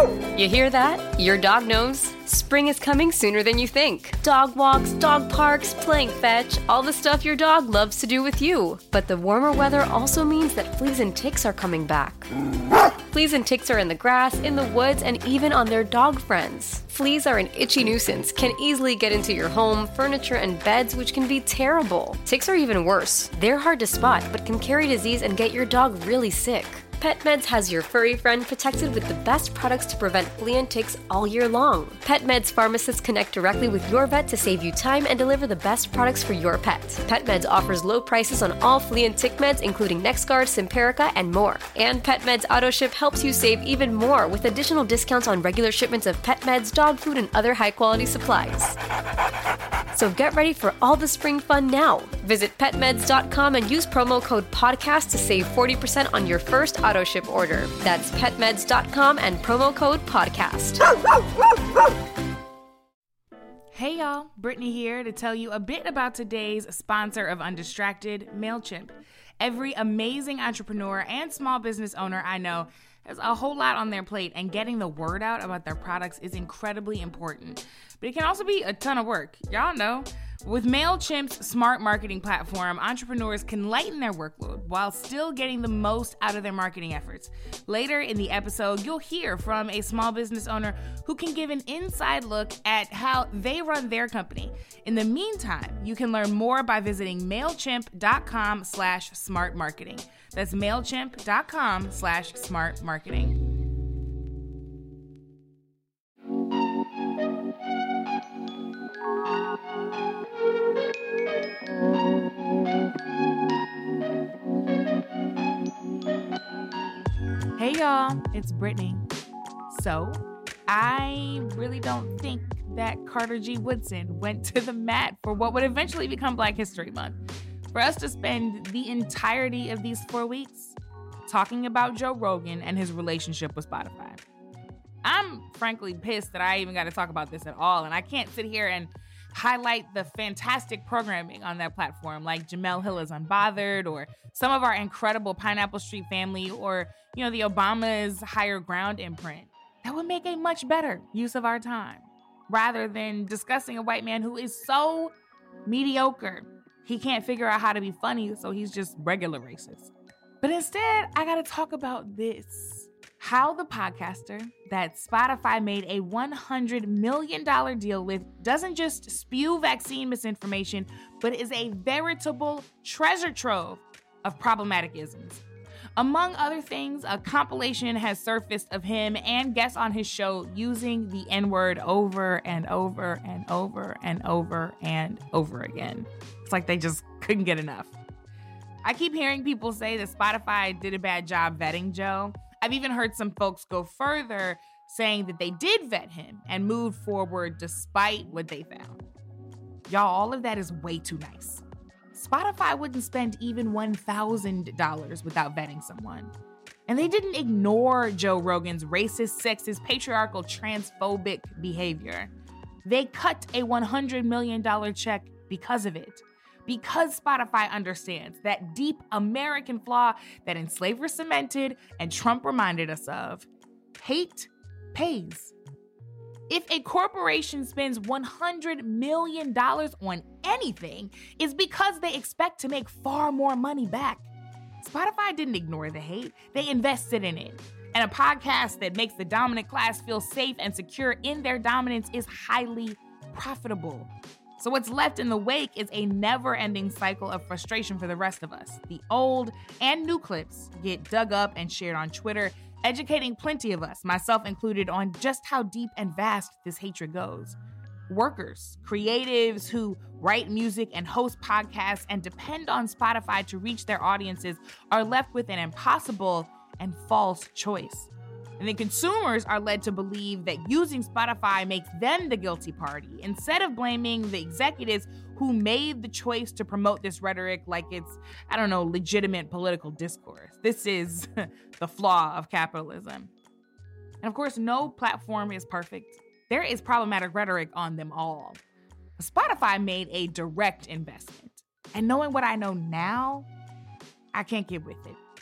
You hear that? Your dog knows. Spring is coming sooner than you think. Dog walks, dog parks, playing fetch, all the stuff your dog loves to do with you. But the warmer weather also means that fleas and ticks are coming back. Fleas and ticks are in the grass, in the woods, and even on their dog friends. Fleas are an itchy nuisance, can easily get into your home, furniture, and beds, which can be terrible. Ticks are even worse. They're hard to spot, but can carry disease and get your dog really sick. PetMeds has your furry friend protected with the best products to prevent flea and ticks all year long. PetMeds pharmacists connect directly with your vet to save you time and deliver the best products for your pet. PetMeds offers low prices on all flea and tick meds, including NexGard, Simparica, and more. And PetMeds AutoShip helps you save even more with additional discounts on regular shipments of pet meds, dog food, and other high-quality supplies. So get ready for all the spring fun now. Visit petmeds.com and use promo code PODCAST to save 40% on your first AutoShip order. That's petmeds.com and promo code PODCAST. Hey y'all, Brittany here to tell you a bit about today's sponsor of Undistracted, MailChimp. Every amazing entrepreneur and small business owner I know has a whole lot on their plate, and getting the word out about their products is incredibly important. But it can also be a ton of work. Y'all know. With MailChimp's smart marketing platform, entrepreneurs can lighten their workload while still getting the most out of their marketing efforts. Later in the episode, you'll hear from a small business owner who can give an inside look at how they run their company. In the meantime, you can learn more by visiting MailChimp.com/smartmarketing. That's MailChimp.com/smartmarketing. Hey y'all, it's Brittany. So, I really don't think that Carter G. Woodson went to the mat for what would eventually become Black History Month. For us to spend the entirety of these 4 weeks talking about Joe Rogan and his relationship with Spotify. I'm frankly pissed that I even got to talk about this at all, and I can't sit here and highlight the fantastic programming on that platform, like Jamel Hill is Unbothered, or some of our incredible Pineapple Street Family, or, the Obama's Higher Ground imprint. That would make a much better use of our time, rather than discussing a white man who is so mediocre. He can't figure out how to be funny, so he's just regular racist. But instead, I gotta talk about this. How the podcaster that Spotify made a $100 million deal with doesn't just spew vaccine misinformation, but is a veritable treasure trove of problematic isms. Among other things, a compilation has surfaced of him and guests on his show using the N-word over and over and over and over and over again. It's like they just couldn't get enough. I keep hearing people say that Spotify did a bad job vetting Joe. I've even heard some folks go further, saying that they did vet him and moved forward despite what they found. Y'all, all of that is way too nice. Spotify wouldn't spend even $1,000 without vetting someone. And they didn't ignore Joe Rogan's racist, sexist, patriarchal, transphobic behavior. They cut a $100 million check because of it. Because Spotify understands that deep American flaw that enslavers cemented and Trump reminded us of. Hate pays. If a corporation spends $100 million on anything, it's because they expect to make far more money back. Spotify didn't ignore the hate. They invested in it. And a podcast that makes the dominant class feel safe and secure in their dominance is highly profitable. So what's left in the wake is a never-ending cycle of frustration for the rest of us. The old and new clips get dug up and shared on Twitter, educating plenty of us, myself included, on just how deep and vast this hatred goes. Workers, creatives who write music and host podcasts and depend on Spotify to reach their audiences are left with an impossible and false choice. And then consumers are led to believe that using Spotify makes them the guilty party, instead of blaming the executives who made the choice to promote this rhetoric like it's, legitimate political discourse. This is the flaw of capitalism. And of course, no platform is perfect. There is problematic rhetoric on them all. Spotify made a direct investment. And knowing what I know now, I can't get with it.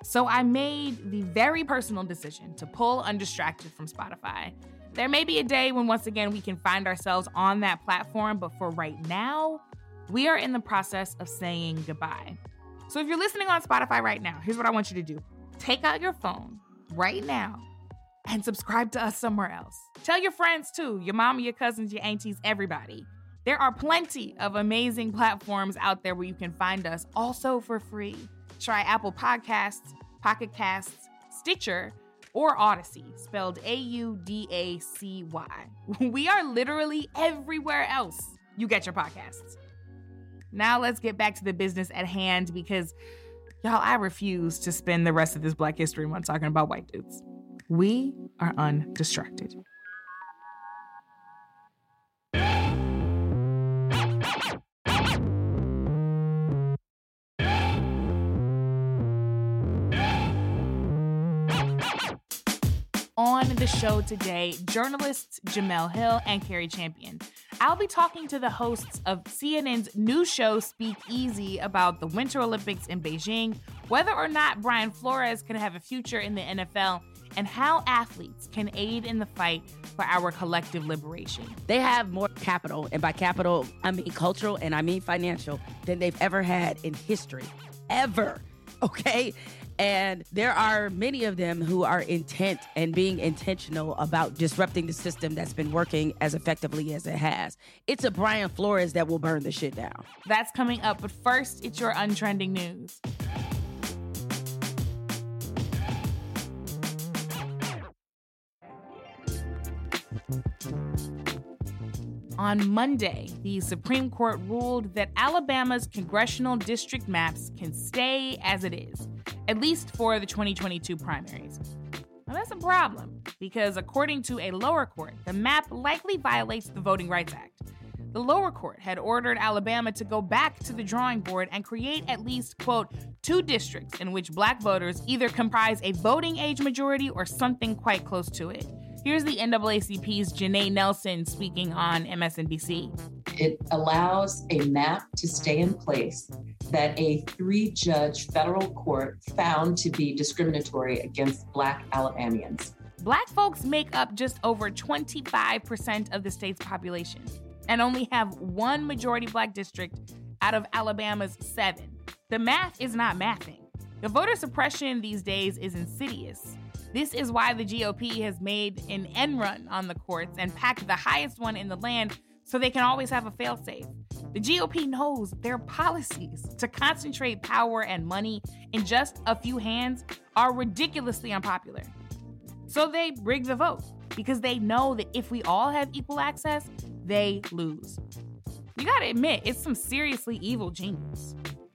So I made the very personal decision to pull Undistracted from Spotify. There may be a day when once again we can find ourselves on that platform, but for right now, we are in the process of saying goodbye. So if you're listening on Spotify right now, here's what I want you to do. Take out your phone right now and subscribe to us somewhere else. Tell your friends too, your mama, your cousins, your aunties, everybody. There are plenty of amazing platforms out there where you can find us, also for free. Try Apple Podcasts, Pocket Casts, Stitcher, or Odyssey, spelled Audacy. We are literally everywhere else you get your podcasts. Now let's get back to the business at hand because, y'all, I refuse to spend the rest of this Black History Month talking about white dudes. We are undistracted. On the show today, journalists Jemele Hill and Cari Champion. I'll be talking to the hosts of CNN's new show, Speak Easy, about the Winter Olympics in Beijing, whether or not Brian Flores can have a future in the NFL, and how athletes can aid in the fight for our collective liberation. They have more capital, and by capital, I mean cultural and I mean financial, than they've ever had in history. Ever. Okay? And there are many of them who are intent and being intentional about disrupting the system that's been working as effectively as it has. It's a Brian Flores that will burn the shit down. That's coming up, but first, it's your untrending news. On Monday, the Supreme Court ruled that Alabama's congressional district maps can stay as it is, at least for the 2022 primaries. Now that's a problem, because according to a lower court, the map likely violates the Voting Rights Act. The lower court had ordered Alabama to go back to the drawing board and create at least, quote, 2 districts in which Black voters either comprise a voting age majority or something quite close to it. Here's the NAACP's Janae Nelson speaking on MSNBC. It allows a map to stay in place that a 3-judge federal court found to be discriminatory against Black Alabamians. Black folks make up just over 25% of the state's population and only have 1 majority Black district out of Alabama's 7. The math is not mathing. The voter suppression these days is insidious. This is why the GOP has made an end run on the courts and packed the highest one in the land so they can always have a failsafe. The GOP knows their policies to concentrate power and money in just a few hands are ridiculously unpopular. So they rig the vote because they know that if we all have equal access, they lose. You gotta admit, it's some seriously evil genius.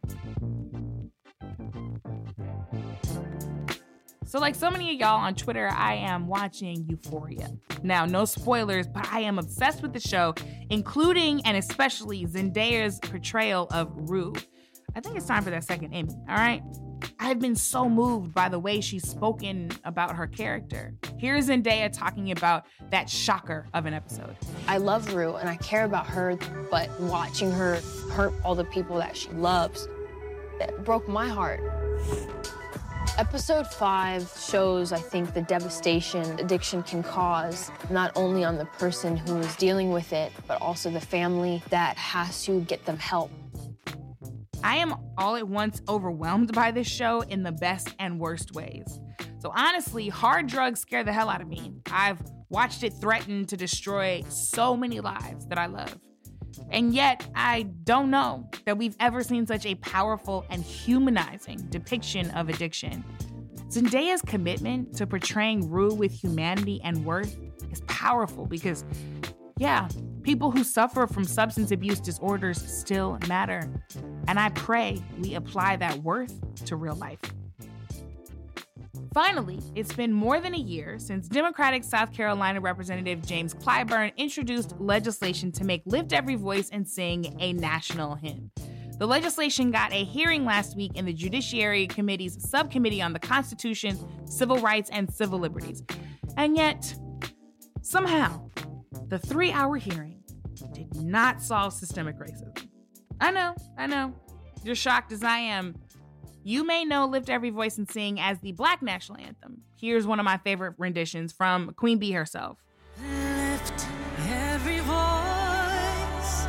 So like so many of y'all on Twitter, I am watching Euphoria. Now, no spoilers, but I am obsessed with the show, including and especially Zendaya's portrayal of Rue. I think it's time for that second Emmy, all right? I've been so moved by the way she's spoken about her character. Here's Zendaya talking about that shocker of an episode. I love Rue and I care about her, but watching her hurt all the people that she loves, that broke my heart. Episode 5 shows, I think, the devastation addiction can cause, not only on the person who is dealing with it, but also the family that has to get them help. I am all at once overwhelmed by this show in the best and worst ways. So honestly, hard drugs scare the hell out of me. I've watched it threaten to destroy so many lives that I love. And yet, I don't know that we've ever seen such a powerful and humanizing depiction of addiction. Zendaya's commitment to portraying Rue with humanity and worth is powerful because, yeah, people who suffer from substance abuse disorders still matter. And I pray we apply that worth to real life. Finally, it's been more than a year since Democratic South Carolina Representative James Clyburn introduced legislation to make Lift Every Voice and Sing a national hymn. The legislation got a hearing last week in the Judiciary Committee's Subcommittee on the Constitution, Civil Rights, and Civil Liberties. And yet, somehow, the 3-hour hearing did not solve systemic racism. I know. You're shocked as I am. You may know Lift Every Voice and Sing as the Black national anthem. Here's one of my favorite renditions from Queen Bee herself. Lift every voice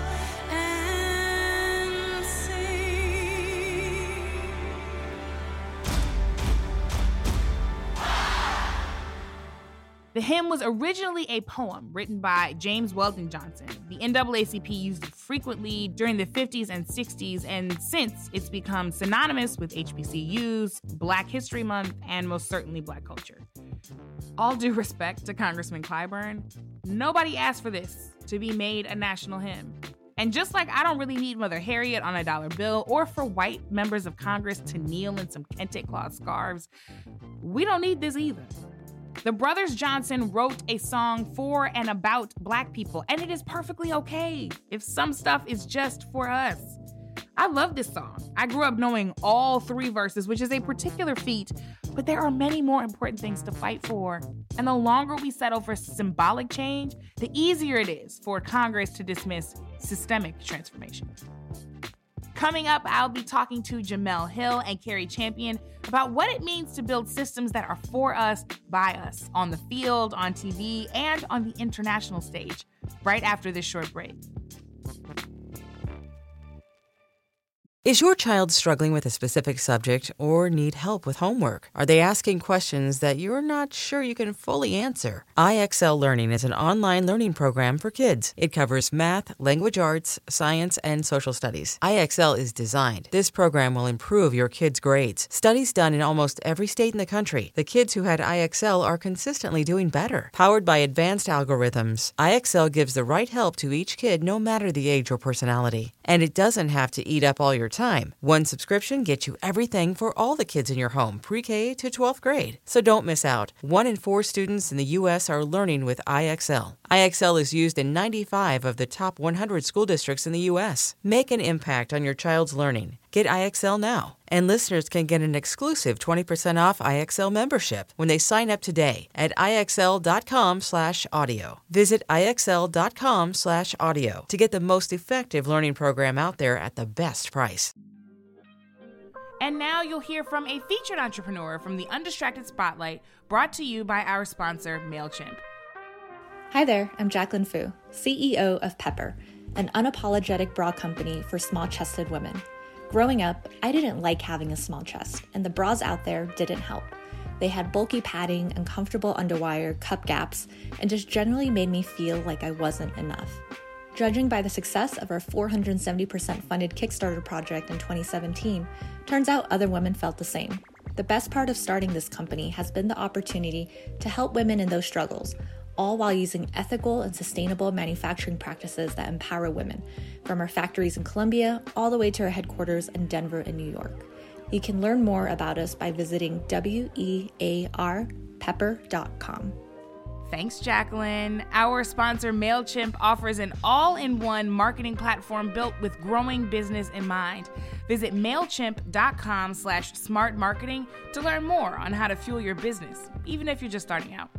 and sing. The hymn was originally a poem written by James Weldon Johnson. The NAACP used it frequently during the 50s and 60s, and since it's become synonymous with HBCUs, Black History Month, and most certainly Black culture. All due respect to Congressman Clyburn, nobody asked for this to be made a national hymn. And just like I don't really need Mother Harriet on a dollar bill or for white members of Congress to kneel in some kente cloth scarves, we don't need this either. The Brothers Johnson wrote a song for and about Black people, and it is perfectly okay if some stuff is just for us. I love this song. I grew up knowing all 3 verses, which is a particular feat, but there are many more important things to fight for. And the longer we settle for symbolic change, the easier it is for Congress to dismiss systemic transformation. Coming up, I'll be talking to Jemele Hill and Cari Champion about what it means to build systems that are for us, by us, on the field, on TV, and on the international stage, right after this short break. Is your child struggling with a specific subject or need help with homework? Are they asking questions that you're not sure you can fully answer? IXL Learning is an online learning program for kids. It covers math, language arts, science, and social studies. IXL is designed. This program will improve your kids' grades. Studies done in almost every state in the country. The kids who had IXL are consistently doing better. Powered by advanced algorithms, IXL gives the right help to each kid no matter the age or personality. And it doesn't have to eat up all your time. One subscription gets you everything for all the kids in your home, pre-K to 12th grade. So don't miss out. 1 in 4 students in the U.S. are learning with IXL. IXL is used in 95 of the top 100 school districts in the U.S. Make an impact on your child's learning. Get IXL now. And listeners can get an exclusive 20% off IXL membership when they sign up today at IXL.com/audio. Visit IXL.com/audio to get the most effective learning program out there at the best price. And now you'll hear from a featured entrepreneur from the Undistracted Spotlight, brought to you by our sponsor, MailChimp. Hi there, I'm Jacqueline Fu, CEO of Pepper, an unapologetic bra company for small-chested women. Growing up, I didn't like having a small chest, and the bras out there didn't help. They had bulky padding, uncomfortable underwire, cup gaps, and just generally made me feel like I wasn't enough. Judging by the success of our 470% funded Kickstarter project in 2017, turns out other women felt the same. The best part of starting this company has been the opportunity to help women in those struggles, all while using ethical and sustainable manufacturing practices that empower women, from our factories in Colombia all the way to our headquarters in Denver and New York. You can learn more about us by visiting wearpepper.com. Thanks, Jacqueline. Our sponsor, MailChimp, offers an all-in-one marketing platform built with growing business in mind. Visit MailChimp.com/smartmarketing to learn more on how to fuel your business, even if you're just starting out.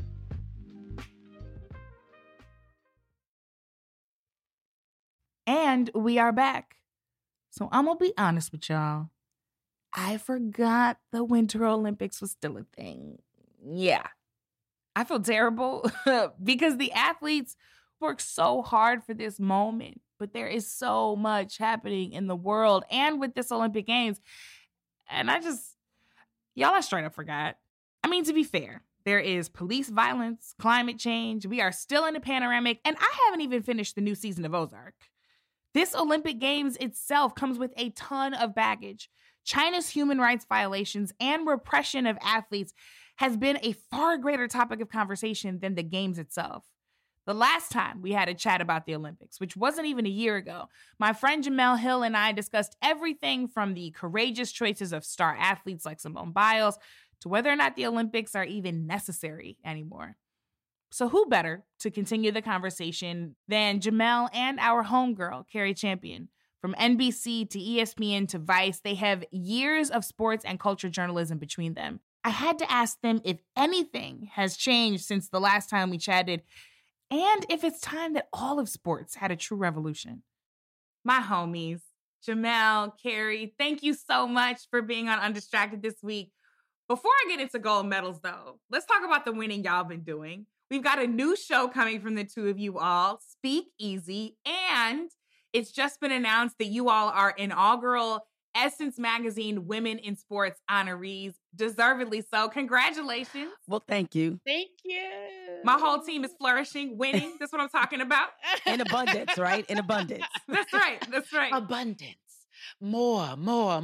And we are back. So I'm going to be honest with y'all. I forgot the Winter Olympics was still a thing. Yeah. I feel terrible because the athletes work so hard for this moment, but there is so much happening in the world and with this Olympic Games. And y'all, I straight up forgot. I mean, to be fair, there is police violence, climate change. We are still in a panoramic, and I haven't even finished the new season of Ozark. This Olympic Games itself comes with a ton of baggage. China's human rights violations and repression of athletes has been a far greater topic of conversation than the Games itself. The last time we had a chat about the Olympics, which wasn't even a year ago, my friend Jemele Hill and I discussed everything from the courageous choices of star athletes like Simone Biles to whether or not the Olympics are even necessary anymore. So who better to continue the conversation than Jemele and our homegirl, Cari Champion? From NBC to ESPN to Vice, they have years of sports and culture journalism between them. I had to ask them if anything has changed since the last time we chatted, and if it's time that all of sports had a true revolution. My homies, Jamel, Carrie, thank you so much for being on Undistracted this week. Before I get into gold medals, though, let's talk about the winning y'all been doing. We've got a new show coming from the two of you all, Speak Easy, and it's just been announced that you all are inaugural Essence Magazine Women in Sports honorees, deservedly so. Congratulations. Well, thank you. Thank you. My whole team is flourishing, winning. That's what I'm talking about. In abundance, right? In abundance. That's right. That's right. Abundance. More.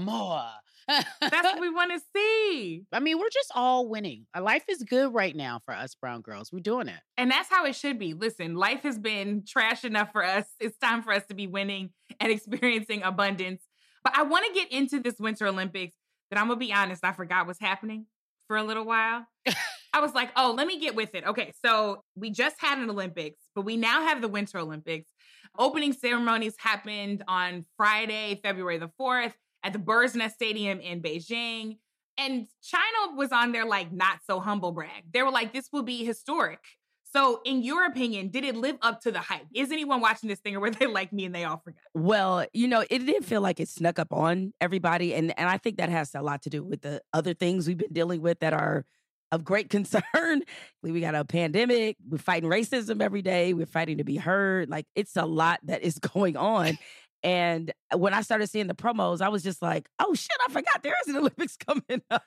That's what we want to see. I mean, we're just all winning. Life is good right now for us brown girls. We're doing it. And that's how it should be. Listen, life has been trash enough for us. It's time for us to be winning and experiencing abundance. But I want to get into this Winter Olympics that I'm going to be honest, I forgot what's happening for a little while. I was like, oh, let me get with it. Okay, so we just had an Olympics, but we now have the Winter Olympics. Opening ceremonies happened on Friday, February the 4th at the Bird's Nest Stadium in Beijing. And China was on their like not so humble brag. They were like, this will be historic. So in your opinion, did it live up to the hype? Is anyone watching this thing or were they like me and they all forgot? Well, it didn't feel like it snuck up on everybody. And I think that has a lot to do with the other things we've been dealing with that are of great concern. We got a pandemic. We're fighting racism every day. We're fighting to be heard. Like, it's a lot that is going on. And when I started seeing the promos, I was just like, oh, shit, I forgot there is an Olympics coming up.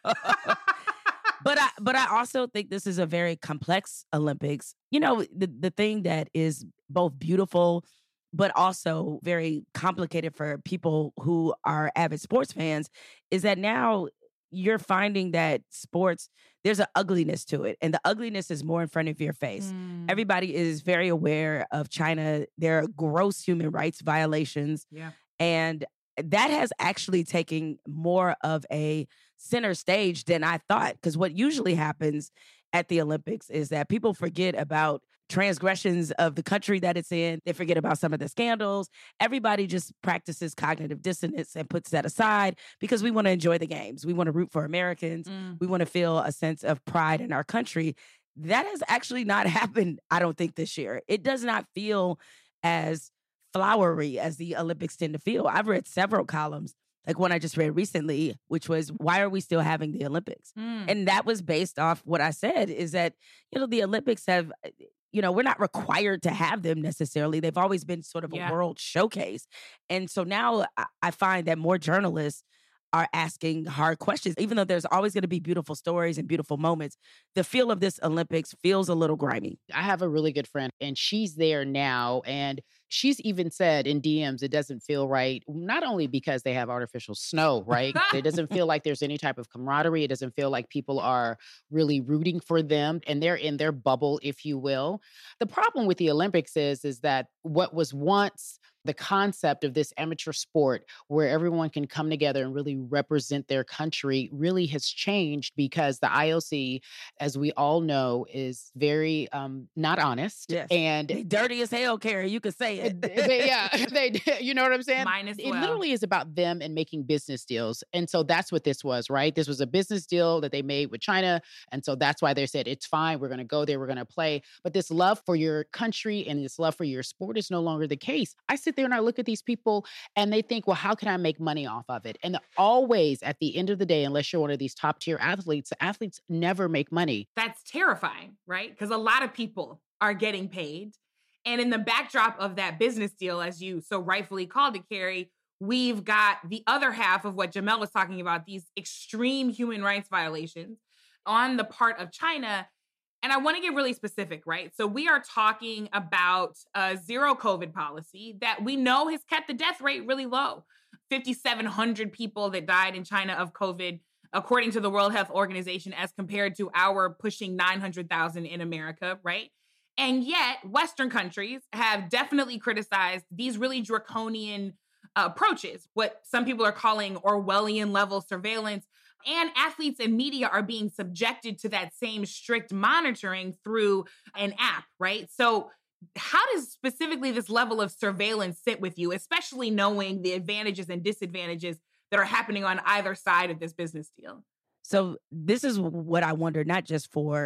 But I also think this is a very complex Olympics. The thing that is both beautiful, but also very complicated for people who are avid sports fans is that now you're finding that sports, there's an ugliness to it. And the ugliness is more in front of your face. Everybody is very aware of China. There are gross human rights violations. Yeah. And that has actually taken more of a center stage than I thought. Because what usually happens at the Olympics is that people forget about transgressions of the country that it's in. They forget about some of the scandals. Everybody just practices cognitive dissonance and puts that aside because we want to enjoy the games. We want to root for Americans. We want to feel a sense of pride in our country. That has actually not happened, I don't think, this year. It does not feel as flowery as the Olympics tend to feel. I've read several columns, like one I just read recently, which was, why are we still having the Olympics? And that was based off what I said, is that, the Olympics have, we're not required to have them necessarily. They've always been sort of a world showcase. And so now I find that more journalists are asking hard questions. Even though there's always going to be beautiful stories and beautiful moments, the feel of this Olympics feels a little grimy. I have a really good friend and she's there now. And she's even said in DMs, it doesn't feel right. Not only because they have artificial snow, right? It doesn't feel like there's any type of camaraderie. It doesn't feel like people are really rooting for them and they're in their bubble, if you will. The problem with the Olympics is that what was once the concept of this amateur sport where everyone can come together and really represent their country really has changed because the IOC, as we all know, is very not honest. Yes. And they dirty as hell, Carrie. You could say it. You know what I'm saying? Mine as well. It literally is about them and making business deals. And so that's what this was, right? This was a business deal that they made with China. And so that's why they said, it's fine. We're going to go there. We're going to play. But this love for your country and this love for your sport is no longer the case. I sit there and I look at these people and they think, well, how can I make money off of it? And always at the end of the day, unless you're one of these top tier athletes, the athletes never make money. That's terrifying, right? Because a lot of people are getting paid. And in the backdrop of that business deal, as you so rightfully called it, Carrie, we've got the other half of what Jamel was talking about, these extreme human rights violations on the part of China. And I want to get really specific, right? So we are talking about a zero COVID policy that we know has kept the death rate really low. 5,700 people that died in China of COVID, according to the World Health Organization, as compared to our pushing 900,000 in America, right? And yet Western countries have definitely criticized these really draconian approaches, what some people are calling Orwellian level surveillance. And athletes and media are being subjected to that same strict monitoring through an app, right? So how does specifically this level of surveillance sit with you, especially knowing the advantages and disadvantages that are happening on either side of this business deal? So this is what I wonder, not just for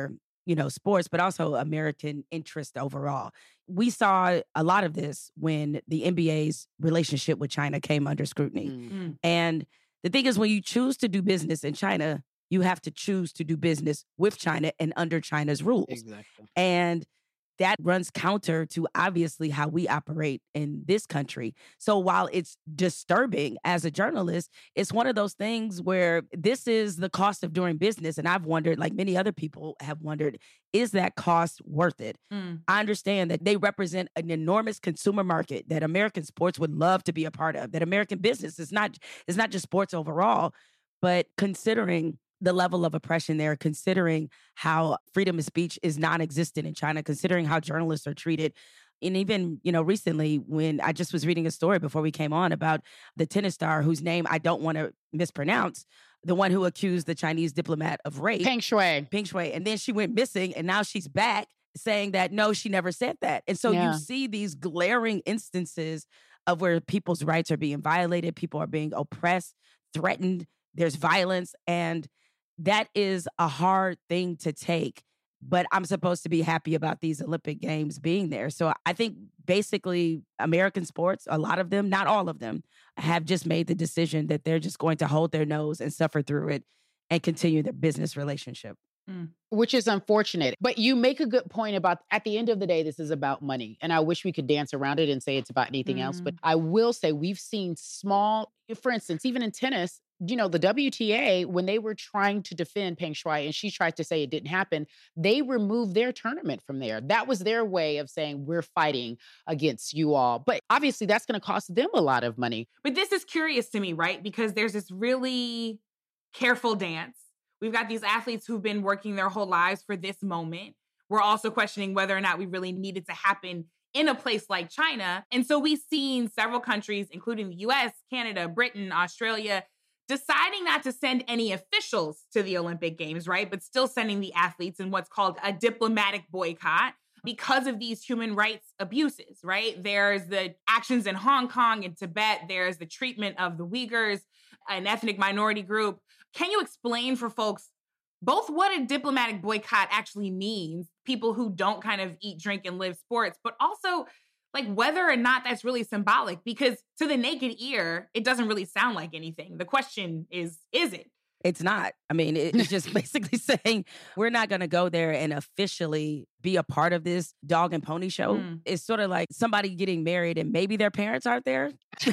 sports, but also American interest overall. We saw a lot of this when the NBA's relationship with China came under scrutiny. And the thing is, when you choose to do business in China, you have to choose to do business with China and under China's rules. Exactly. And that runs counter to obviously how we operate in this country. So while it's disturbing as a journalist, it's one of those things where this is the cost of doing business. And I've wondered, like many other people have wondered, is that cost worth it? I understand that they represent an enormous consumer market that American sports would love to be a part of, that American business is not just sports overall, but considering the level of oppression there, considering how freedom of speech is non-existent in China, considering how journalists are treated. And even, recently when I just was reading a story before we came on about the tennis star whose name I don't want to mispronounce, the one who accused the Chinese diplomat of rape. Peng Shuai. And then she went missing and now she's back saying that, no, she never said that. And so you see these glaring instances of where people's rights are being violated, people are being oppressed, threatened, there's violence, and that is a hard thing to take, but I'm supposed to be happy about these Olympic Games being there. So I think basically American sports, a lot of them, not all of them, have just made the decision that they're just going to hold their nose and suffer through it and continue their business relationship. Which is unfortunate. But you make a good point about, at the end of the day, this is about money. And I wish we could dance around it and say it's about anything else. But I will say we've seen small, for instance, even in tennis, the WTA, when they were trying to defend Peng Shuai and she tried to say it didn't happen, they removed their tournament from there. That was their way of saying, we're fighting against you all. But obviously that's going to cost them a lot of money. But this is curious to me, right? Because there's this really careful dance. We've got these athletes who've been working their whole lives for this moment. We're also questioning whether or not we really need it to happen in a place like China. And so we've seen several countries, including the US, Canada, Britain, Australia, deciding not to send any officials to the Olympic Games, right? But still sending the athletes in what's called a diplomatic boycott because of these human rights abuses, right? There's the actions in Hong Kong and Tibet. There's the treatment of the Uyghurs, an ethnic minority group. Can you explain for folks both what a diplomatic boycott actually means, people who don't kind of eat, drink, and live sports, but also like whether or not that's really symbolic? Because to the naked ear, it doesn't really sound like anything. The question is it? It's not. I mean, it's just basically saying we're not going to go there and officially be a part of this dog and pony show. It's sort of like somebody getting married and maybe their parents aren't there,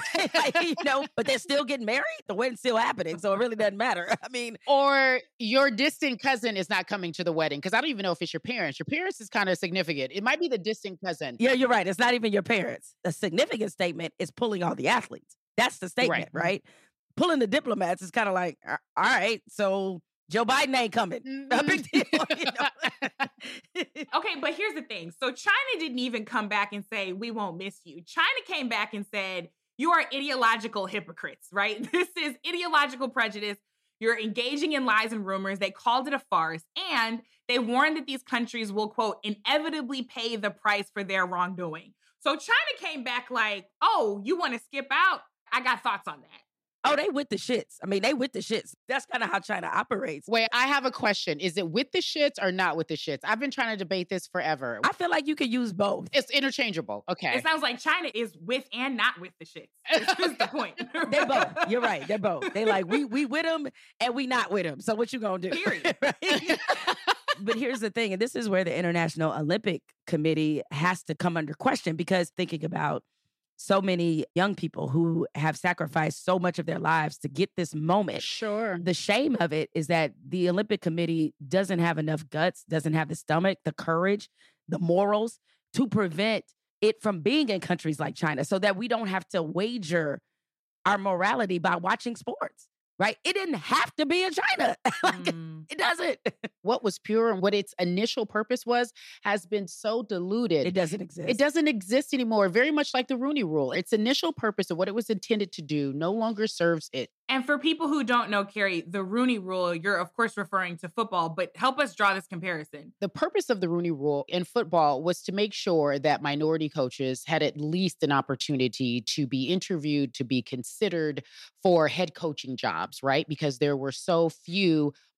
but they're still getting married. The wedding's still happening, so it really doesn't matter. I mean, or your distant cousin is not coming to the wedding because I don't even know if it's your parents. Your parents is kind of significant. It might be the distant cousin. Yeah, you're right. It's not even your parents. A significant statement is pulling all the athletes. That's the statement, right? Pulling the diplomats is kind of like, all right, so Joe Biden ain't coming. A big deal. Okay, but here's the thing. So China didn't even come back and say, we won't miss you. China came back and said, you are ideological hypocrites, right? This is ideological prejudice. You're engaging in lies and rumors. They called it a farce. And they warned that these countries will, quote, inevitably pay the price for their wrongdoing. So China came back like, oh, you want to skip out? I got thoughts on that. Oh, they with the shits. I mean, they with the shits. That's kind of how China operates. Wait, I have a question. Is it with the shits or not with the shits? I've been trying to debate this forever. I feel like you could use both. It's interchangeable. Okay. It sounds like China is with and not with the shits. That's the point. They're both. You're right. They're both. They like, we with them and we not with them. So what you gonna do? Period. Right? But here's the thing, and this is where the International Olympic Committee has to come under question, because thinking about so many young people who have sacrificed so much of their lives to get this moment. Sure. The shame of it is that the Olympic Committee doesn't have enough guts, doesn't have the stomach, the courage, the morals to prevent it from being in countries like China, so that we don't have to wager our morality by watching sports. Right? It didn't have to be in China. It doesn't. What was pure and what its initial purpose was has been so diluted. It doesn't exist. It doesn't exist anymore. Very much like the Rooney Rule. Its initial purpose of what it was intended to do no longer serves it. And for people who don't know, Carrie, the Rooney Rule, you're of course referring to football, but help us draw this comparison. The purpose of the Rooney Rule in football was to make sure that minority coaches had at least an opportunity to be interviewed, to be considered for head coaching jobs, right? Because there were so few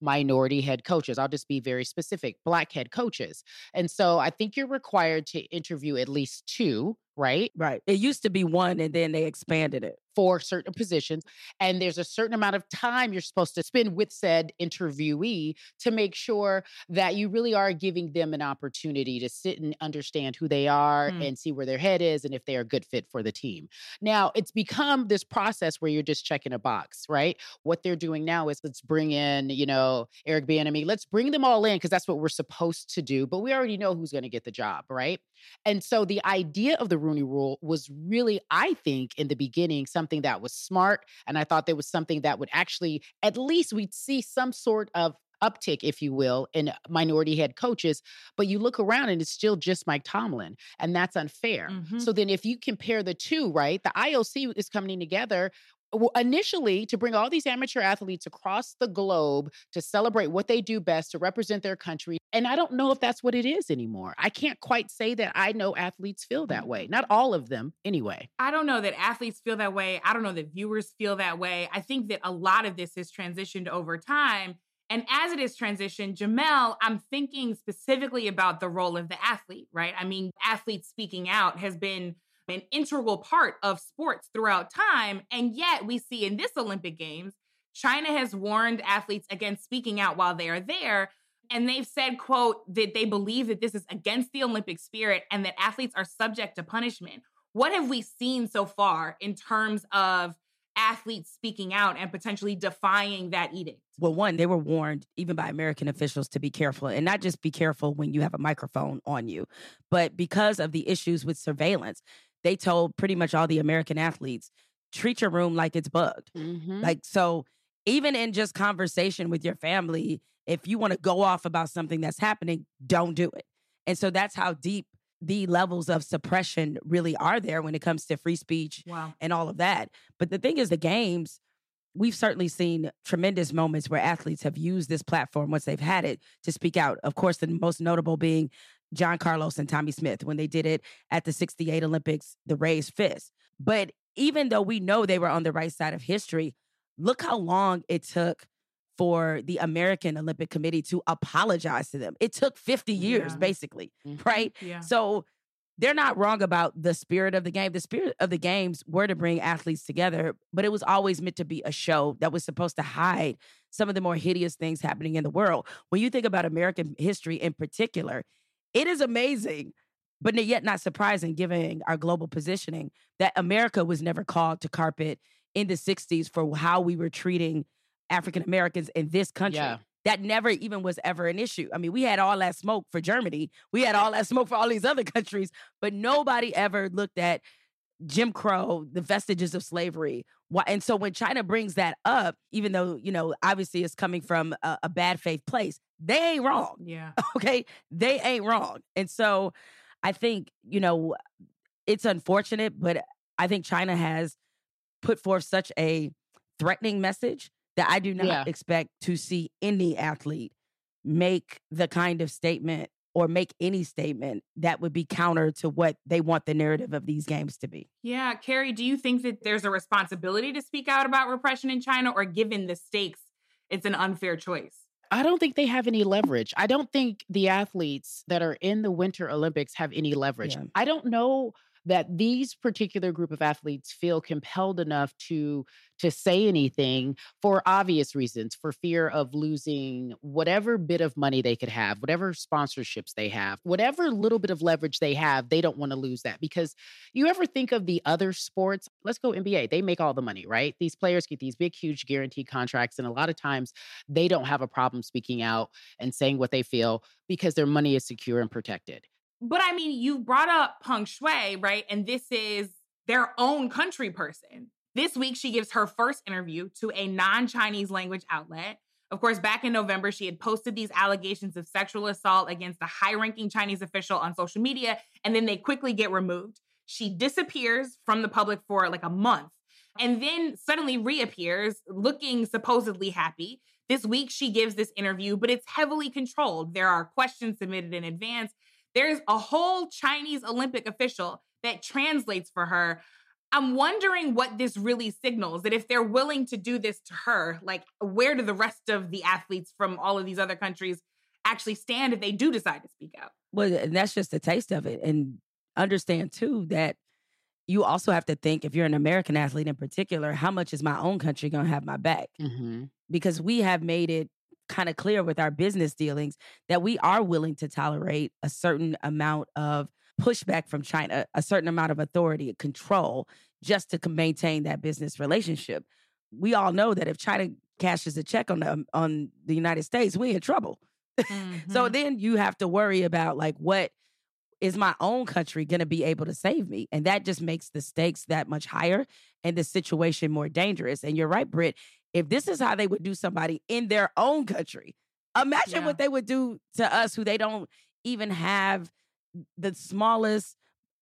minority head coaches. I'll just be very specific, Black head coaches. And so I think you're required to interview at least 2, right? Right. It used to be 1 and then they expanded it. For certain positions. And there's a certain amount of time you're supposed to spend with said interviewee to make sure that you really are giving them an opportunity to sit and understand who they are and see where their head is and if they are a good fit for the team. Now, it's become this process where you're just checking a box, right? What they're doing now is let's bring in, Eric Bieniemy. Let's bring them all in because that's what we're supposed to do. But we already know who's going to get the job, right? And so the idea of the Rooney Rule was really, I think, in the beginning, something that was smart. And I thought there was something that would actually, at least we'd see some sort of uptick, if you will, in minority head coaches. But you look around and it's still just Mike Tomlin. And that's unfair. So then if you compare the two, right, the IOC is coming together initially to bring all these amateur athletes across the globe to celebrate what they do best, to represent their country. And I don't know if that's what it is anymore. I can't quite say that I know athletes feel that way. Not all of them, anyway. I don't know that athletes feel that way. I don't know that viewers feel that way. I think that a lot of this has transitioned over time. And as it is transitioned, Jamel, I'm thinking specifically about the role of the athlete, right? I mean, athletes speaking out has been an integral part of sports throughout time. And yet we see in this Olympic Games, China has warned athletes against speaking out while they are there. And they've said, quote, that they believe that this is against the Olympic spirit and that athletes are subject to punishment. What have we seen so far in terms of athletes speaking out and potentially defying that edict? Well, one, they were warned even by American officials to be careful, and not just be careful when you have a microphone on you, but because of the issues with surveillance, they told pretty much all the American athletes, treat your room like it's bugged. So even in just conversation with your family, if you want to go off about something that's happening, don't do it. And so that's how deep the levels of suppression really are there when it comes to free speech and all of that. But the thing is, the games, we've certainly seen tremendous moments where athletes have used this platform once they've had it to speak out. Of course, the most notable being John Carlos and Tommy Smith when they did it at the 68 Olympics, the raised fist. But even though we know they were on the right side of history, look how long it took for the American Olympic Committee to apologize to them. It took 50 years, basically, right? So they're not wrong about the spirit of the game. The spirit of the games were to bring athletes together, but it was always meant to be a show that was supposed to hide some of the more hideous things happening in the world. When you think about American history in particular, it is amazing, but yet not surprising given our global positioning that America was never called to carpet in the 60s for how we were treating African Americans in this country. That never even was ever an issue. I mean, we had all that smoke for Germany. We had all that smoke for all these other countries, but nobody ever looked at Jim Crow, the vestiges of slavery. And so when China brings that up, even though, obviously it's coming from a bad faith place, they ain't wrong. Okay? They ain't wrong. And so I think, it's unfortunate, but I think China has put forth such a threatening message that I do not expect to see any athlete make the kind of statement or make any statement that would be counter to what they want the narrative of these games to be. Yeah. Carrie, do you think that there's a responsibility to speak out about repression in China, or given the stakes, it's an unfair choice? I don't think they have any leverage. I don't think the athletes that are in the Winter Olympics have any leverage. I don't know that these particular group of athletes feel compelled enough to say anything for obvious reasons, for fear of losing whatever bit of money they could have, whatever sponsorships they have, whatever little bit of leverage they have, they don't want to lose that. Because you ever think of the other sports, let's go NBA, they make all the money, right? These players get these big, huge guaranteed contracts. And a lot of times they don't have a problem speaking out and saying what they feel because their money is secure and protected. But I mean, you brought up Peng Shuai, right? And this is their own country person. This week, she gives her first interview to a non-Chinese language outlet. Of course, back in November, she had posted these allegations of sexual assault against a high-ranking Chinese official on social media, and then they quickly get removed. She disappears from the public for like a month, and then suddenly reappears looking supposedly happy. This week, she gives this interview, but it's heavily controlled. There are questions submitted in advance. There's a whole Chinese Olympic official that translates for her. I'm wondering what this really signals, that if they're willing to do this to her, like, where do the rest of the athletes from all of these other countries actually stand if they do decide to speak out? Well, and that's just a taste of it. And understand, too, that you also have to think, if you're an American athlete in particular, how much is my own country going to have my back? Mm-hmm. Because we have made it kind of clear with our business dealings that we are willing to tolerate a certain amount of pushback from China, a certain amount of authority and control just to maintain that business relationship. We all know that if China cashes a check on the United States, we in trouble. Mm-hmm. So then you have to worry about, like, what is my own country going to be able to save me? And that just makes the stakes that much higher and the situation more dangerous. And you're right, Britt. If this is how they would do somebody in their own country, imagine what they would do to us, who they don't even have the smallest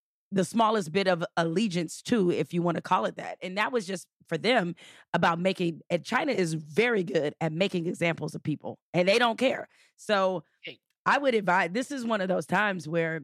bit of allegiance to, if you want to call it that. And that was just for them about making, and China is very good at making examples of people, and they don't care. So I would advise, this is one of those times where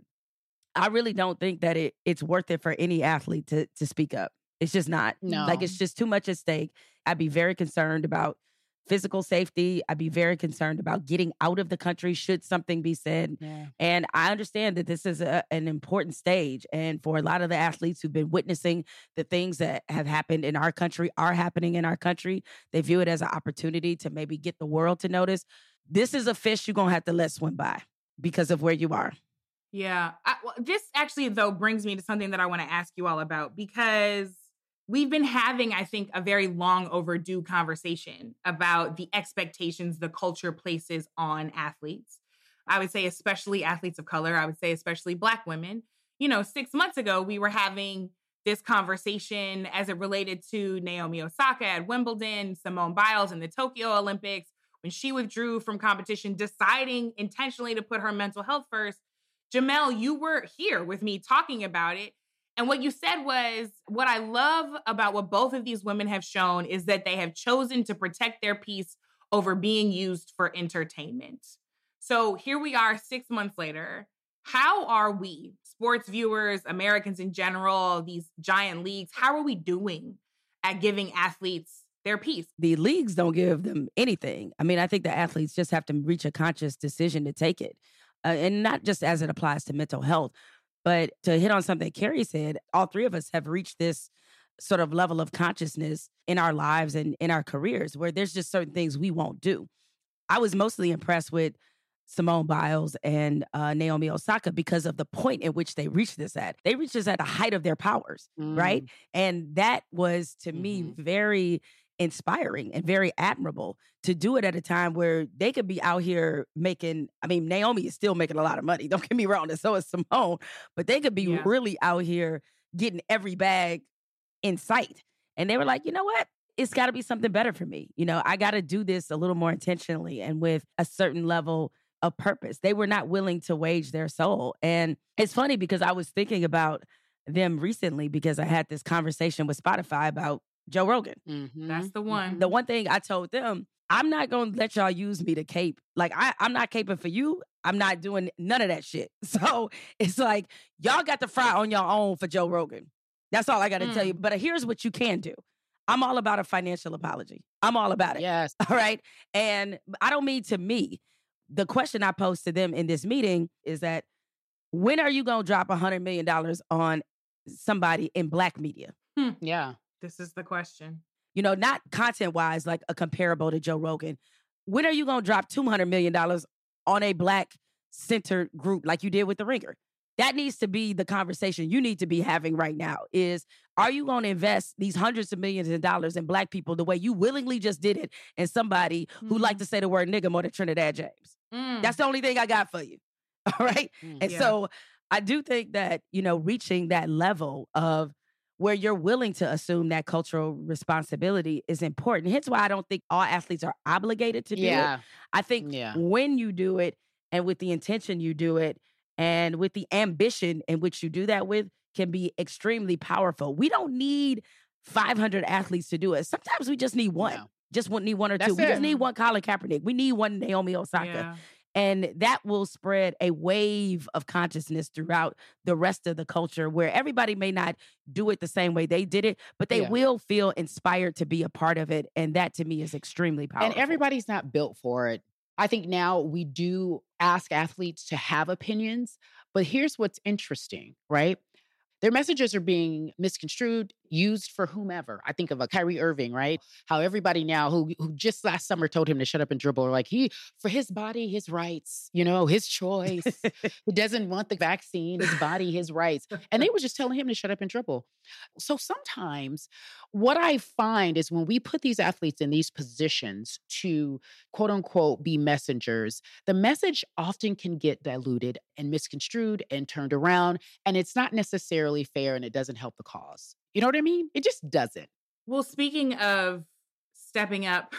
I really don't think that it's worth it for any athlete to speak up. It's just not. No. Like, it's just too much at stake. I'd be very concerned about physical safety. I'd be very concerned about getting out of the country should something be said. Yeah. And I understand that this is an important stage. And for a lot of the athletes who've been witnessing the things that have happened in our country are happening in our country, they view it as an opportunity to maybe get the world to notice. This is a fish you're going to have to let swim by because of where you are. Yeah. This actually, though, brings me to something that I want to ask you all about, because we've been having, I think, a very long overdue conversation about the expectations the culture places on athletes. I would say especially athletes of color. I would say especially Black women. 6 months ago, we were having this conversation as it related to Naomi Osaka at Wimbledon, Simone Biles in the Tokyo Olympics, when she withdrew from competition, deciding intentionally to put her mental health first. Jemele, you were here with me talking about it. And what you said was, what I love about what both of these women have shown is that they have chosen to protect their peace over being used for entertainment. So here we are 6 months later. How are we, sports viewers, Americans in general, these giant leagues, how are we doing at giving athletes their peace? The leagues don't give them anything. I mean, I think the athletes just have to reach a conscious decision to take it. And not just as it applies to mental health, but to hit on something Carrie said, all three of us have reached this sort of level of consciousness in our lives and in our careers where there's just certain things we won't do. I was mostly impressed with Simone Biles and Naomi Osaka because of the point at which they reached this at. They reached this at the height of their powers, right? And that was, to me, very inspiring and very admirable to do it at a time where they could be out here making, I mean, Naomi is still making a lot of money. Don't get me wrong, and so is Simone, but they could be really out here getting every bag in sight. And they were like, you know what? It's got to be something better for me. I got to do this a little more intentionally and with a certain level of purpose. They were not willing to wage their soul. And it's funny because I was thinking about them recently because I had this conversation with Spotify about Joe Rogan. That's the one. The one thing I told them, I'm not going to let y'all use me to cape. Like, I'm not caping for you. I'm not doing none of that shit. So it's like, y'all got to fry on your own for Joe Rogan. That's all I got to tell you. But here's what you can do. I'm all about a financial apology. I'm all about it. Yes. All right. And I don't mean to me. The question I posed to them in this meeting is that, when are you going to drop $100 million on somebody in Black media? Yeah. This is the question. Not content-wise, like a comparable to Joe Rogan. When are you going to drop $200 million on a Black-centered group like you did with The Ringer? That needs to be the conversation you need to be having right now is, are you going to invest these hundreds of millions of dollars in Black people the way you willingly just did it in somebody who liked to say the word nigga more than Trinidad James? That's the only thing I got for you. All right? And so I do think that, reaching that level of where you're willing to assume that cultural responsibility is important. Hence why I don't think all athletes are obligated to do it. I think when you do it and with the intention you do it and with the ambition in which you do that with can be extremely powerful. We don't need 500 athletes to do it. Sometimes we just need one. Just need one or two. We just need one Colin Kaepernick. We need one Naomi Osaka. And that will spread a wave of consciousness throughout the rest of the culture where everybody may not do it the same way they did it, but they will feel inspired to be a part of it. And that to me is extremely powerful. And everybody's not built for it. I think now we do ask athletes to have opinions, but here's what's interesting, right? Their messages are being misconstrued, used for whomever. I think of a Kyrie Irving, right? How everybody now who just last summer told him to shut up and dribble, are like, for his body, his rights, his choice. He doesn't want the vaccine, his body, his rights. And they were just telling him to shut up and dribble. So sometimes what I find is when we put these athletes in these positions to quote unquote be messengers, the message often can get diluted and misconstrued and turned around. And it's not necessarily fair and it doesn't help the cause. You know what I mean? It just doesn't. Well, speaking of stepping up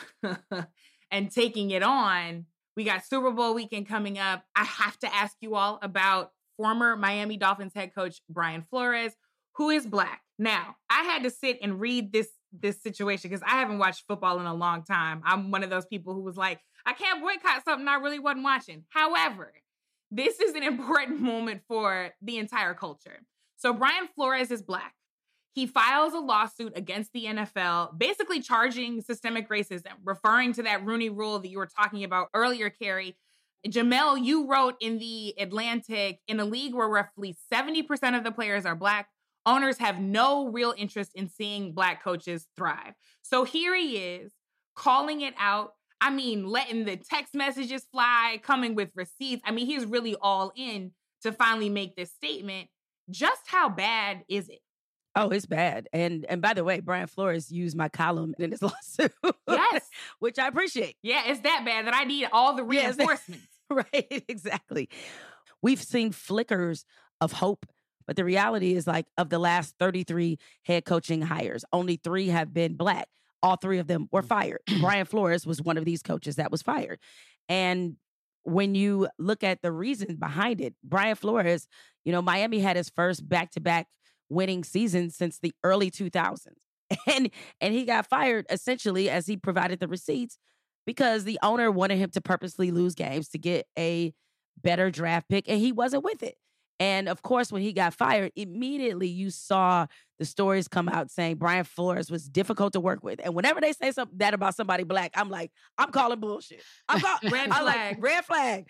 and taking it on, we got Super Bowl weekend coming up. I have to ask you all about former Miami Dolphins head coach Brian Flores, who is Black. Now, I had to sit and read this situation because I haven't watched football in a long time. I'm one of those people who was like, I can't boycott something I really wasn't watching. However, this is an important moment for the entire culture. So Brian Flores is Black. He files a lawsuit against the NFL, basically charging systemic racism, referring to that Rooney Rule that you were talking about earlier, Carrie. Jamel, you wrote in The Atlantic, in a league where roughly 70% of the players are Black, owners have no real interest in seeing Black coaches thrive. So here he is, calling it out. I mean, letting the text messages fly, coming with receipts. I mean, he's really all in to finally make this statement. Just how bad is it? Oh, it's bad. And by the way, Brian Flores used my column in his lawsuit. Yes. Which I appreciate. Yeah, it's that bad that I need all the reinforcements. Right, exactly. We've seen flickers of hope, but the reality is like of the last 33 head coaching hires, only 3 have been Black. All 3 of them were fired. Brian Flores was one of these coaches that was fired. And when you look at the reason behind it, Brian Flores, Miami had his first back-to-back winning season since the early 2000s. And he got fired essentially as he provided the receipts because the owner wanted him to purposely lose games to get a better draft pick, and he wasn't with it. And of course, when he got fired, immediately you saw the stories come out saying Brian Flores was difficult to work with. And whenever they say that about somebody Black, I'm like, I'm calling bullshit. Red flag,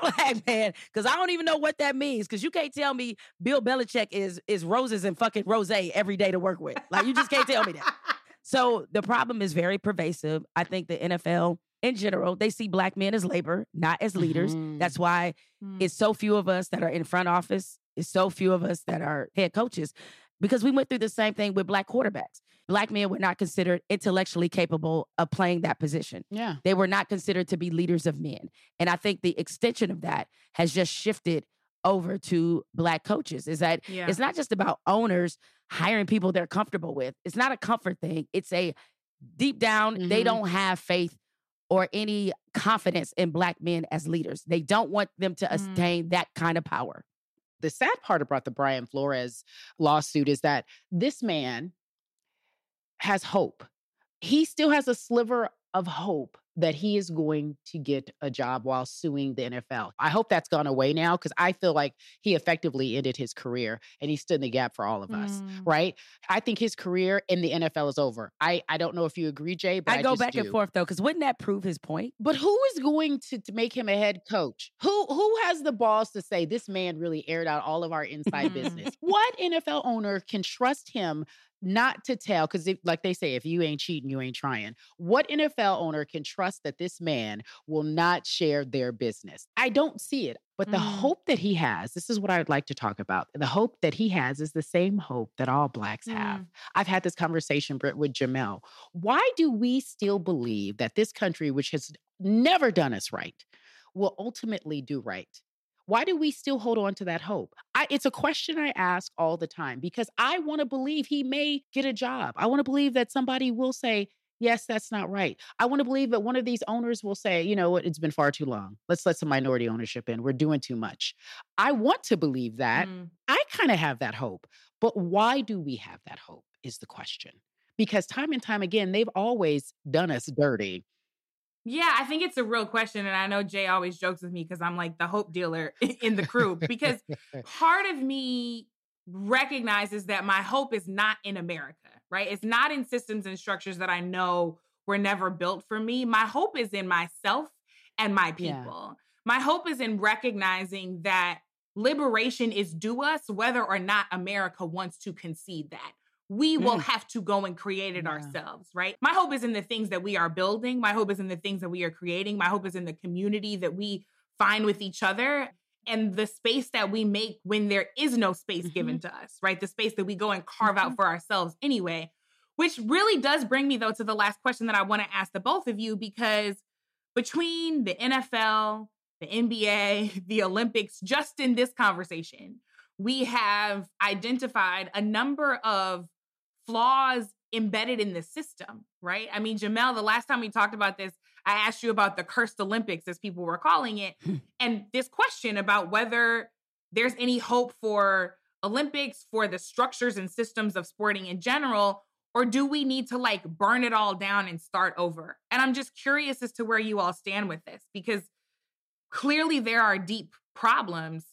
man. Because I don't even know what that means. Because you can't tell me Bill Belichick is roses and fucking rosé every day to work with. Like, you just can't tell me that. So the problem is very pervasive. I think the NFL in general, they see Black men as labor, not as leaders. Mm-hmm. That's why it's so few of us that are in front office. It's so few of us that are head coaches, because we went through the same thing with Black quarterbacks. Black men were not considered intellectually capable of playing that position. Yeah. They were not considered to be leaders of men. And I think the extension of that has just shifted over to Black coaches. Is that it's not just about owners hiring people they're comfortable with. It's not a comfort thing. It's a deep down, they don't have faith or any confidence in Black men as leaders. They don't want them to attain that kind of power. The sad part about the Brian Flores lawsuit is that this man has hope. He still has a sliver of hope that he is going to get a job while suing the NFL. I hope that's gone away now, because I feel like he effectively ended his career and he stood in the gap for all of us, right? I think his career in the NFL is over. I don't know if you agree, Jay, but I go just back do. and forth, though, because wouldn't that prove his point? But who is going to make him a head coach? Who has the balls to say this man really aired out all of our inside business? What NFL owner can trust him not to tell? Because like they say, if you ain't cheating, you ain't trying. What NFL owner can trust that this man will not share their business? I don't see it. But the hope that he has, this is what I would like to talk about. The hope that he has is the same hope that all Blacks have. I've had this conversation, Britt, with Jamel. Why do we still believe that this country, which has never done us right, will ultimately do right? Why do we still hold on to that hope? It's a question I ask all the time, because I want to believe he may get a job. I want to believe that somebody will say, yes, that's not right. I want to believe that one of these owners will say, you know what, it's been far too long. Let's let some minority ownership in. We're doing too much. I want to believe that. I kind of have that hope. But why do we have that hope is the question. Because time and time again, they've always done us dirty. Yeah, I think it's a real question. And I know Jay always jokes with me because I'm like the hope dealer in the crew. Because part of me recognizes that my hope is not in America, right? It's not in systems and structures that I know were never built for me. My hope is in myself and my people. Yeah. My hope is in recognizing that liberation is due us, whether or not America wants to concede that. We will have to go and create it ourselves, right? My hope is in the things that we are building. My hope is in the things that we are creating. My hope is in the community that we find with each other and the space that we make when there is no space given to us, right? The space that we go and carve out for ourselves anyway, which really does bring me, though, to the last question that I want to ask the both of you, because between the NFL, the NBA, the Olympics, just in this conversation, we have identified a number of flaws embedded in the system, right? I mean, Jamel, the last time we talked about this, I asked you about the cursed Olympics, as people were calling it, and this question about whether there's any hope for Olympics, for the structures and systems of sporting in general, or do we need to like burn it all down and start over? And I'm just curious as to where you all stand with this, because clearly there are deep problems.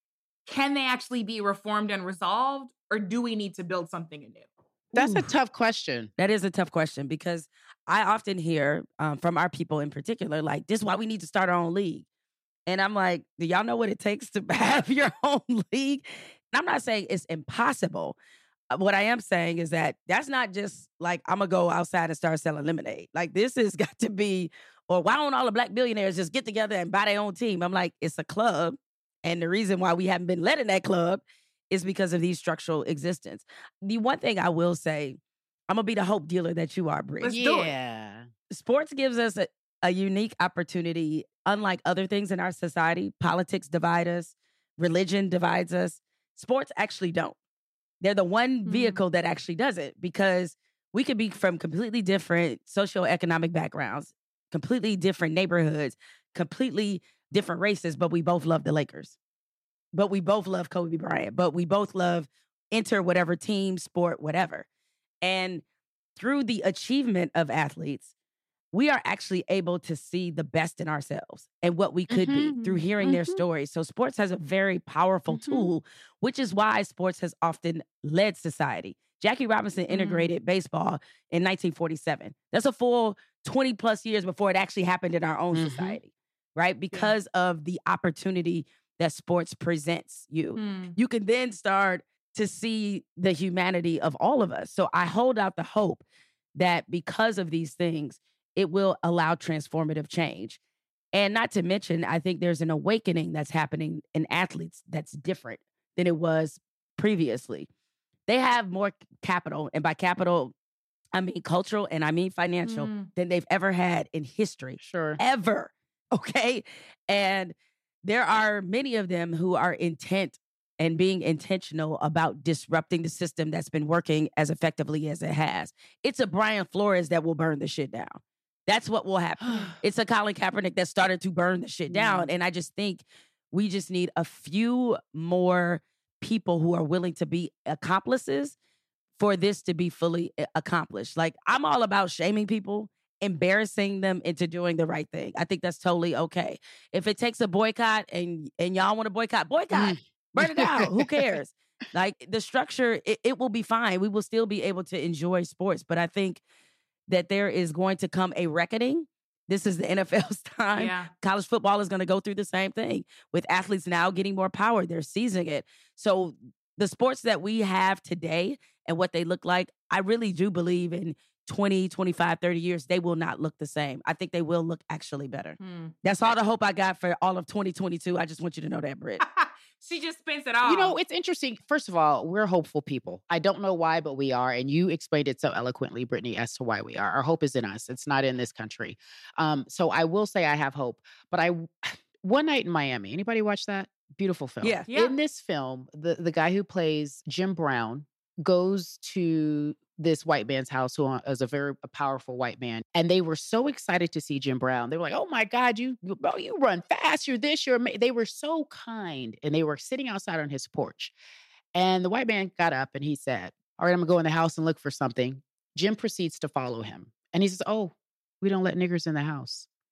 Can they actually be reformed and resolved, or do we need to build something anew? That's a tough question. That is a tough question because I often hear from our people in particular, like, this is why we need to start our own league. And I'm like, do y'all know what it takes to have your own league? And I'm not saying it's impossible. What I am saying is that that's not just like, I'm going to go outside and start selling lemonade. Like, this has got to be, or why don't all the Black billionaires just get together and buy their own team? I'm like, it's a club. And the reason why we haven't been led in that club is because of these structural existence. The one thing I will say, I'm going to be the hope dealer that you are, Britt. Let's do it. Sports gives us a unique opportunity. Unlike other things in our society, politics divide us, religion divides us. Sports actually don't. They're the one vehicle that actually does it, because we could be from completely different socioeconomic backgrounds, completely different neighborhoods, completely different races, but we both love the Lakers. But we both love Kobe Bryant. But we both love enter whatever team, sport, whatever. And through the achievement of athletes, we are actually able to see the best in ourselves and what we could be through hearing their stories. So sports has a very powerful tool, which is why sports has often led society. Jackie Robinson integrated baseball in 1947. That's a full 20 plus years before it actually happened in our own society, right? Because of the opportunity that sports presents you. You can then start to see the humanity of all of us. So I hold out the hope that because of these things, it will allow transformative change. And not to mention, I think there's an awakening that's happening in athletes that's different than it was previously. They have more capital, and by capital, I mean cultural and I mean financial, than they've ever had in history. Sure. Ever. Okay? And there are many of them who are intent and being intentional about disrupting the system that's been working as effectively as it has. It's a Brian Flores that will burn the shit down. That's what will happen. It's a Colin Kaepernick that started to burn the shit down. And I just think we just need a few more people who are willing to be accomplices for this to be fully accomplished. Like, I'm all about shaming people, embarrassing them into doing the right thing. I think that's totally okay. If it takes a boycott and y'all want to boycott, burn it down. Who cares? Like, the structure, it will be fine. We will still be able to enjoy sports. But I think that there is going to come a reckoning. This is the NFL's time. Yeah. College football is going to go through the same thing with athletes now getting more power. They're seizing it. So the sports that we have today and what they look like, I really do believe in 20, 25, 30 years, they will not look the same. I think they will look actually better. That's all the hope I got for all of 2022. I just want you to know that, Britt. She just spends it all. You know, it's interesting. First of all, we're hopeful people. I don't know why, but we are. And you explained it so eloquently, Brittany, as to why we are. Our hope is in us. It's not in this country. So I will say I have hope. But One Night in Miami, anybody watch that? Beautiful film. Yeah. In this film, the guy who plays Jim Brown goes to this white man's house who is a very powerful white man. And they were so excited to see Jim Brown. They were like, oh my God, you run fast. You're this, you're amazing. They were so kind. And they were sitting outside on his porch. And the white man got up and he said, all right, I'm gonna go in the house and look for something. Jim proceeds to follow him. And he says, oh, we don't let niggers in the house.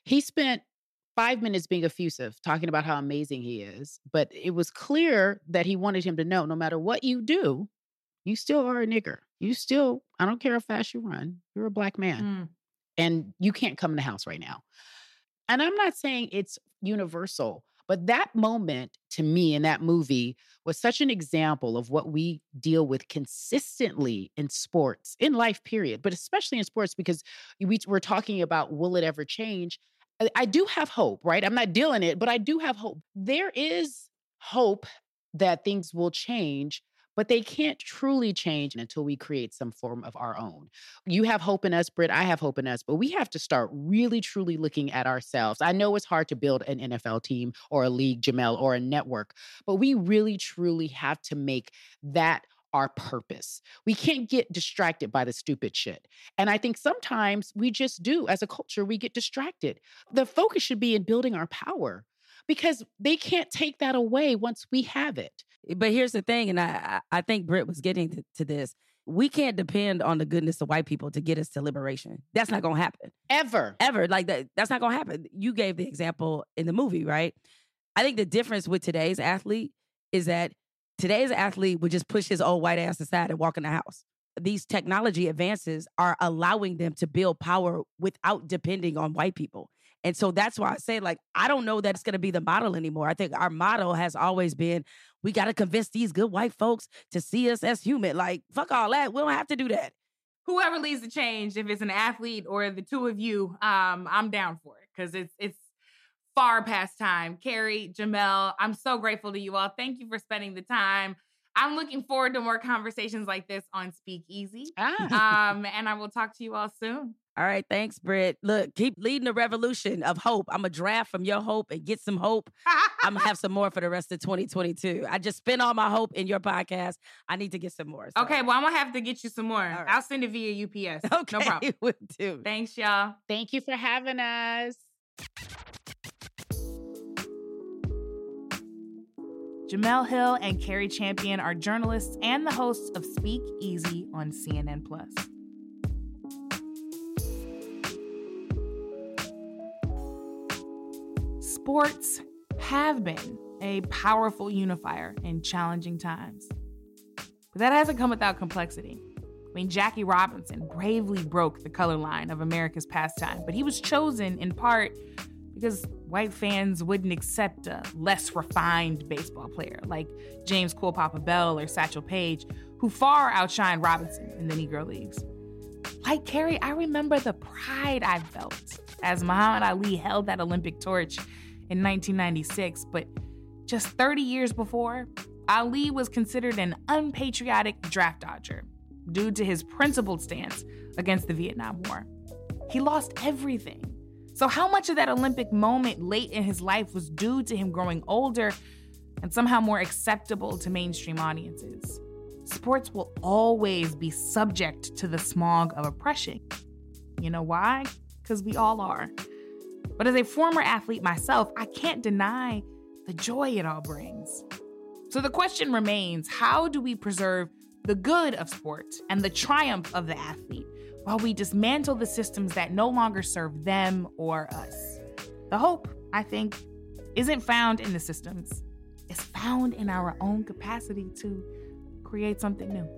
He spent 5 minutes being effusive, talking about how amazing he is. But it was clear that he wanted him to know, no matter what you do, you still are a nigger. You still, I don't care how fast you run, you're a Black man. And you can't come in the house right now. And I'm not saying it's universal, but that moment to me in that movie was such an example of what we deal with consistently in sports, in life, period, but especially in sports, because we're talking about, will it ever change? I do have hope, right? I'm not dealing it, but I do have hope. There is hope that things will change, but they can't truly change until we create some form of our own. You have hope in us, Britt. I have hope in us, but we have to start really, truly looking at ourselves. I know it's hard to build an NFL team or a league, Jamel, or a network, but we really, truly have to make that our purpose. We can't get distracted by the stupid shit. And I think sometimes we just do. As a culture, we get distracted. The focus should be in building our power, because they can't take that away once we have it. But here's the thing, and I think Britt was getting to this. We can't depend on the goodness of white people to get us to liberation. That's not going to happen. Ever. Like that's not going to happen. You gave the example in the movie, right? I think the difference with today's athlete is that today's athlete would just push his old white ass aside and walk in the house. These technology advances are allowing them to build power without depending on white people. And so that's why I say, like, I don't know that it's going to be the model anymore. I think our model has always been, we got to convince these good white folks to see us as human. Like, fuck all that. We don't have to do that. Whoever leads the change, if it's an athlete or the two of you, I'm down for it, because it's far past time. Carrie, Jamel, I'm so grateful to you all. Thank you for spending the time. I'm looking forward to more conversations like this on Speak Easy. And I will talk to you all soon. All right. Thanks, Britt. Look, keep leading the revolution of hope. I'm going to draft from your hope and get some hope. I'm going to have some more for the rest of 2022. I just spent all my hope in your podcast. I need to get some more. So. Okay. Well, I'm going to have to get you some more. Right. I'll send it via UPS. Okay. No problem. Will do. Thanks, y'all. Thank you for having us. Jamel Hill and Carrie Champion are journalists and the hosts of Speak Easy on CNN+. Sports have been a powerful unifier in challenging times. But that hasn't come without complexity. I mean, Jackie Robinson bravely broke the color line of America's pastime, but he was chosen in part because white fans wouldn't accept a less refined baseball player like James Cool Papa Bell or Satchel Paige, who far outshined Robinson in the Negro Leagues. Like Carrie, I remember the pride I felt as Muhammad Ali held that Olympic torch in 1996, but just 30 years before, Ali was considered an unpatriotic draft dodger due to his principled stance against the Vietnam War. He lost everything. So how much of that Olympic moment late in his life was due to him growing older and somehow more acceptable to mainstream audiences? Sports will always be subject to the smog of oppression. You know why? Because we all are. But as a former athlete myself, I can't deny the joy it all brings. So the question remains, how do we preserve the good of sport and the triumph of the athlete while we dismantle the systems that no longer serve them or us? The hope, I think, isn't found in the systems. It's found in our own capacity to create something new.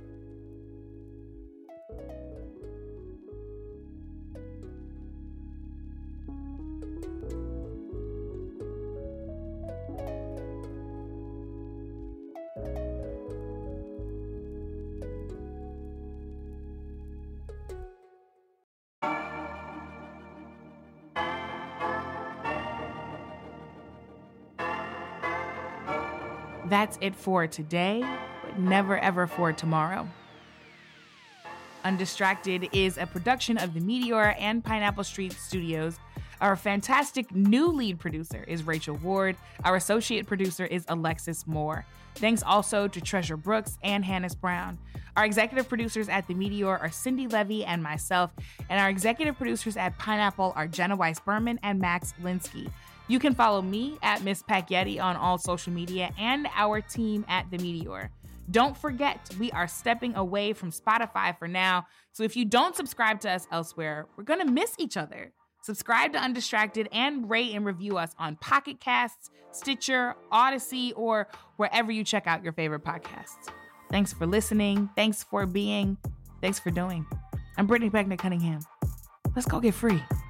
That's it for today, but never ever for tomorrow. Undistracted is a production of The Meteor and Pineapple Street Studios. Our fantastic new lead producer is Rachel Ward. Our associate producer is Alexis Moore. Thanks also to Treasure Brooks and Hannes Brown. Our executive producers at The Meteor are Cindy Levy and myself, and our executive producers at Pineapple are Jenna Weiss-Berman and Max Linsky. You can follow me at Miss Packyetti on all social media and our team at The Meteor. Don't forget, we are stepping away from Spotify for now, so if you don't subscribe to us elsewhere, we're going to miss each other. Subscribe to Undistracted and rate and review us on Pocket Casts, Stitcher, Odyssey, or wherever you check out your favorite podcasts. Thanks for listening. Thanks for being. Thanks for doing. I'm Brittany Beckner Cunningham. Let's go get free.